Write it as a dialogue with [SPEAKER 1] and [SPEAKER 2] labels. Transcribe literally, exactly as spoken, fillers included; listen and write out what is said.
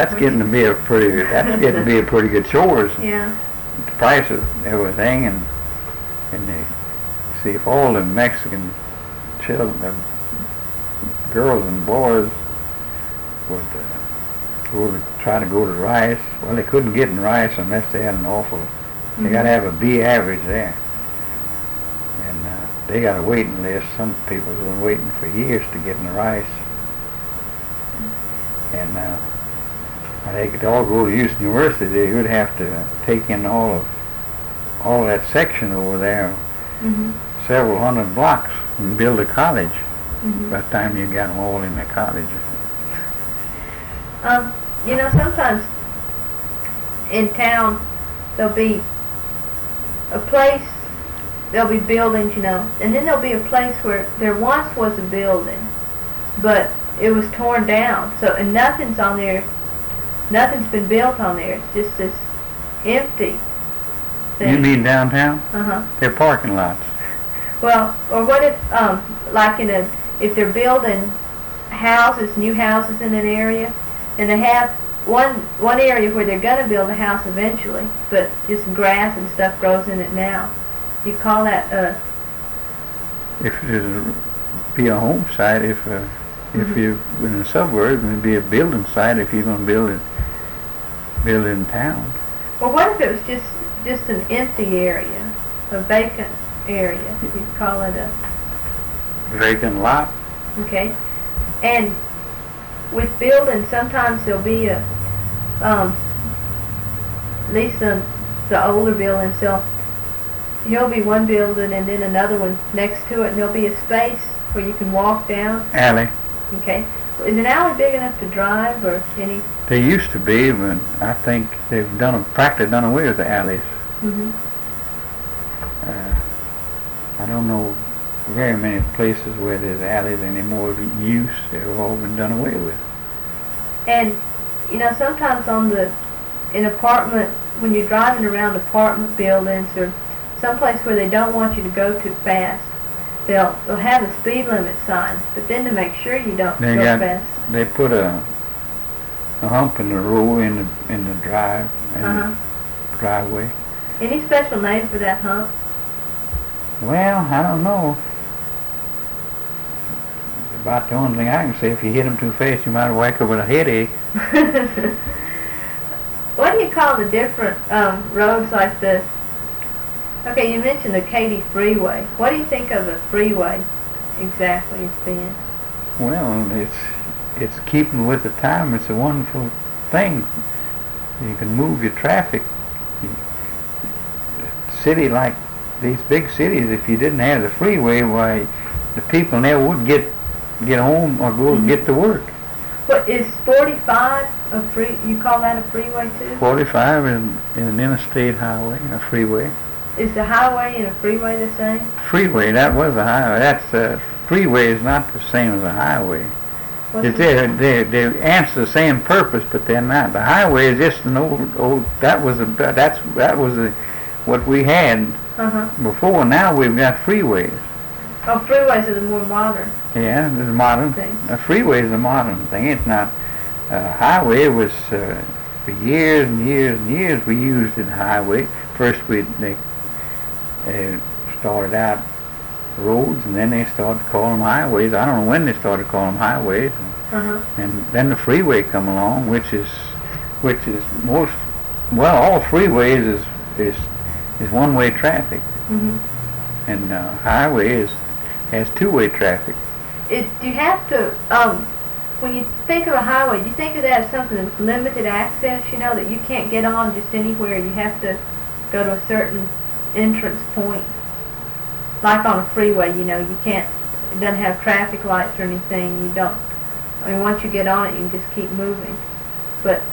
[SPEAKER 1] that's getting to be a pretty, that's getting to be a pretty good chores.
[SPEAKER 2] Yeah.
[SPEAKER 1] The price of everything, and, and they, see, if all the Mexican children, the girls and boys would uh, go to, try to go to Rice, well, they couldn't get in Rice unless they had an awful, mm-hmm. they got to have a B average there. And uh, they got a waiting list. Some people have been waiting for years to get in the Rice. And uh, they could all go to Houston University. They would have to take in all of all that section over there,
[SPEAKER 2] mm-hmm.
[SPEAKER 1] several hundred blocks, and build a college.
[SPEAKER 2] Mm-hmm.
[SPEAKER 1] By the time you got them all in the college.
[SPEAKER 2] Um, you know, sometimes in town there'll be a place, there'll be buildings, you know, and then there'll be a place where there once was a building, but it was torn down. So, and nothing's on there, nothing's been built on there. It's just this empty thing.
[SPEAKER 1] You mean downtown?
[SPEAKER 2] Uh-huh.
[SPEAKER 1] They're parking lots.
[SPEAKER 2] Well, or what if, um, like in a, if they're building houses, new houses in an area, and they have one one area where they're going to build a house eventually, but just grass and stuff grows in it now. You call that a...
[SPEAKER 1] If it be a home site, if uh, if
[SPEAKER 2] mm-hmm.
[SPEAKER 1] you're in a suburb, it'd be a building site if you're going to build it, build it in town.
[SPEAKER 2] Well, what if it was just, just an empty area, a vacant area? You call it a...
[SPEAKER 1] Vacant lot.
[SPEAKER 2] Okay. And with buildings, sometimes there'll be a, um, at least the, the older buildings, so there'll be one building and then another one next to it, and there'll be a space where you can walk down.
[SPEAKER 1] Alley.
[SPEAKER 2] Okay. Is an alley big enough to drive, or any?
[SPEAKER 1] They used to be, but I think they've done practically done away with the alleys.
[SPEAKER 2] Mm-hmm.
[SPEAKER 1] Uh, I don't know very many places where there's alleys anymore in use. They've all been done away with.
[SPEAKER 2] And, you know, sometimes on the, in apartment, when you're driving around apartment buildings or someplace where they don't want you to go too fast, they'll they'll have the speed limit signs, but then to make sure you don't
[SPEAKER 1] they
[SPEAKER 2] go
[SPEAKER 1] got,
[SPEAKER 2] fast.
[SPEAKER 1] They put a a hump in the road in the in the drive in
[SPEAKER 2] uh-huh.
[SPEAKER 1] the driveway.
[SPEAKER 2] Any special name for that hump?
[SPEAKER 1] Well, I don't know. About the only thing I can say. If you hit them too fast, you might wake up with a headache.
[SPEAKER 2] What do you call the different um, roads like the... Okay, you mentioned the Katy Freeway. What do you think of a freeway exactly as being?
[SPEAKER 1] Well, it's it's keeping with the time. It's a wonderful thing. You can move your traffic. A city like these big cities, if you didn't have the freeway, why the people never would get get home or go mm-hmm. get to work.
[SPEAKER 2] What is forty-five a free? You call that a freeway too?
[SPEAKER 1] forty-five is, is an interstate highway, a freeway.
[SPEAKER 2] Is the highway and a freeway the same?
[SPEAKER 1] Freeway, that was a highway. That's uh, freeway is not the same as a highway. It's they they they answer the same purpose, but they're not. The highway is just an old old. That was a that's that was a, what we had
[SPEAKER 2] uh-huh.
[SPEAKER 1] before. Now we've got freeways.
[SPEAKER 2] Oh, freeways are the more modern.
[SPEAKER 1] Yeah, it's modern.
[SPEAKER 2] Things.
[SPEAKER 1] A freeway is a modern thing. It's not. Uh, highway was uh, for years and years and years we used it highway. First we they uh, started out roads, and then they started calling them highways. I don't know when they started calling them highways.
[SPEAKER 2] Uh-huh.
[SPEAKER 1] And then the freeway come along, which is which is most well all freeways is is is one-way traffic.
[SPEAKER 2] Mm-hmm.
[SPEAKER 1] And uh, highway is has two-way traffic.
[SPEAKER 2] It, do you have to, um, when you think of a highway, do you think of that as something that's limited access, you know, that you can't get on just anywhere? You have to go to a certain entrance point. Like on a freeway, you know, you can't, it doesn't have traffic lights or anything. You don't, I mean, once you get on it, you can just keep moving. But